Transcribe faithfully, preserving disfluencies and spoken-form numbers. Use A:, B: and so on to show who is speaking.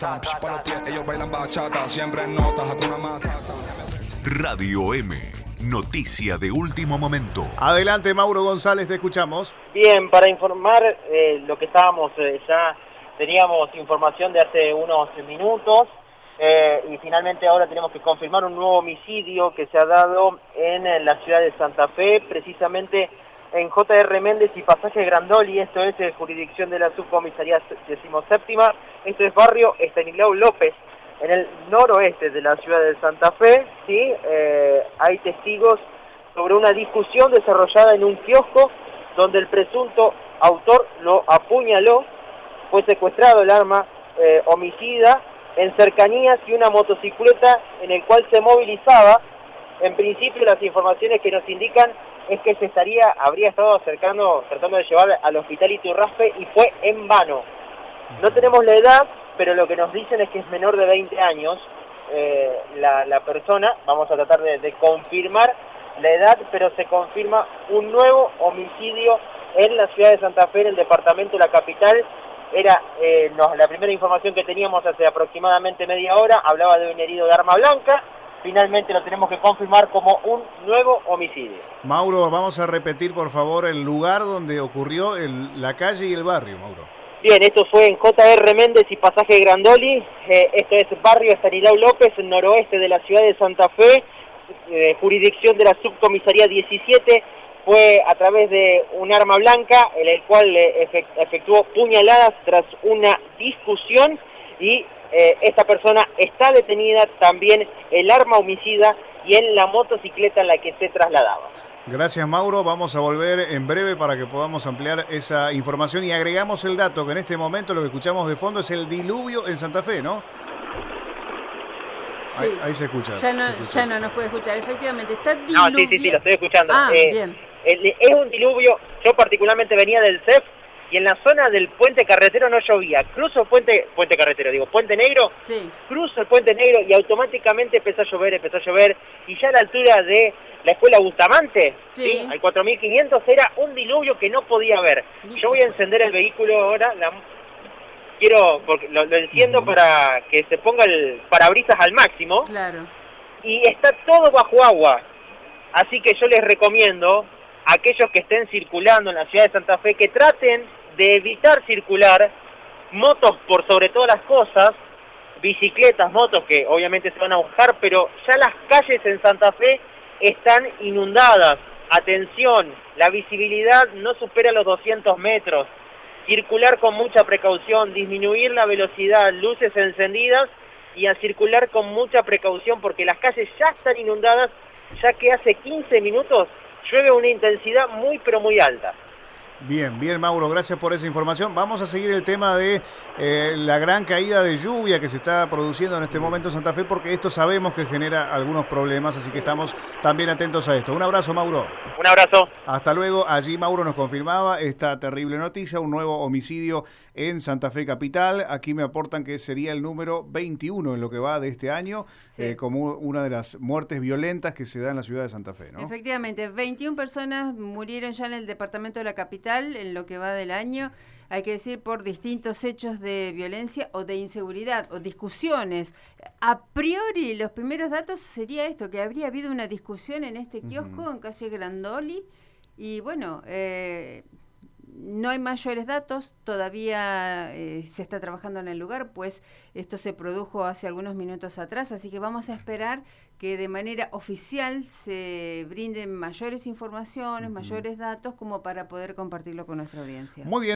A: rata. Para los pies, ellos bailan bachata. Siempre en notas, Hakuna Matata.
B: Radio M, noticia de último momento.
C: Adelante, Mauro González, te escuchamos.
D: Bien, para informar eh, lo que estábamos, eh, ya teníamos información de hace unos minutos eh, y finalmente ahora tenemos que confirmar un nuevo homicidio que se ha dado en, en la ciudad de Santa Fe, precisamente en J R Méndez y Pasaje Grandoli. Esto es eh, jurisdicción de la subcomisaría decimoséptima. Esto es barrio Estanislao López, en el noroeste de la ciudad de Santa Fe. ¿Sí? Eh, hay testigos sobre una discusión desarrollada en un kiosco donde el presunto autor lo apuñaló. Fue secuestrado el arma eh, homicida en cercanías y una motocicleta en el cual se movilizaba. En principio las informaciones que nos indican es que se estaría, habría estado acercando, tratando de llevar al hospital Iturraspe y fue en vano. No tenemos la edad, pero lo que nos dicen es que es menor de veinte años eh, la, la persona. Vamos a tratar de, de confirmar la edad, pero se confirma un nuevo homicidio en la ciudad de Santa Fe, en el departamento de la capital. Era eh, no, la primera información que teníamos hace aproximadamente media hora, hablaba de un herido de arma blanca. Finalmente lo tenemos que confirmar como un nuevo homicidio.
C: Mauro, vamos a repetir por favor el lugar donde ocurrió, el, la calle y el barrio, Mauro.
D: Bien, esto fue en J R Méndez y Pasaje Grandoli. Eh, esto es barrio Estanislao López, noroeste de la ciudad de Santa Fe, eh, jurisdicción de la subcomisaría diecisiete. Fue a través de un arma blanca, en el cual eh, efectuó puñaladas tras una discusión y eh, esta persona está detenida, también el arma homicida y en la motocicleta en la que se trasladaba.
C: Gracias, Mauro. Vamos a volver en breve para que podamos ampliar esa información y agregamos el dato que en este momento lo que escuchamos de fondo es el diluvio en Santa Fe, ¿no?
E: Sí.
C: Ahí, ahí se escucha.
E: Ya no,
C: se escucha.
E: ya no nos puede escuchar. Efectivamente, está diluvio.
D: No, sí, sí, sí, lo estoy escuchando.
E: Ah,
D: eh,
E: bien.
D: El, es un diluvio. Yo particularmente venía del C E F y en la zona del puente carretero no llovía. Cruzo el puente, puente carretero, digo, puente negro.
E: Sí.
D: Cruzo el puente negro y automáticamente empezó a llover, empezó a llover. Y ya a la altura de la escuela Bustamante,
E: sí.
D: ¿sí? Al cuatro mil quinientos, era un diluvio que no podía ver. Yo voy a encender el vehículo ahora. La, quiero, porque lo, lo enciendo uh-huh. para que se ponga el parabrisas al máximo.
E: Claro.
D: Y está todo bajo agua. Así que yo les recomiendo a aquellos que estén circulando en la ciudad de Santa Fe que traten de evitar circular, motos por sobre todas las cosas, bicicletas, motos que obviamente se van a mojar, pero ya las calles en Santa Fe están inundadas. Atención, la visibilidad no supera los doscientos metros. Circular con mucha precaución, disminuir la velocidad, luces encendidas y a circular con mucha precaución porque las calles ya están inundadas, ya que hace quince minutos llueve a una intensidad muy pero muy alta.
C: Bien, bien, Mauro, gracias por esa información. Vamos a seguir el tema de eh, la gran caída de lluvia que se está produciendo en este momento en Santa Fe, porque esto sabemos que genera algunos problemas, así sí. que estamos también atentos a esto. Un abrazo, Mauro.
D: Un abrazo.
C: Hasta luego. Allí Mauro nos confirmaba esta terrible noticia, un nuevo homicidio en Santa Fe capital. Aquí me aportan que sería el número veintiuno en lo que va de este año, sí. eh, como una de las muertes violentas que se da en la ciudad de Santa Fe, ¿no?
E: Efectivamente, veintiuna personas murieron ya en el departamento de la capital en lo que va del año, hay que decir, por distintos hechos de violencia o de inseguridad o discusiones. A priori, los primeros datos sería esto, que habría habido una discusión en este kiosco uh-huh. en calle Grandoli y bueno, eh, no hay mayores datos, todavía eh, se está trabajando en el lugar, pues esto se produjo hace algunos minutos atrás, así que vamos a esperar que de manera oficial se brinden mayores informaciones, uh-huh. mayores datos, como para poder compartirlo con nuestra audiencia.
C: Muy bien.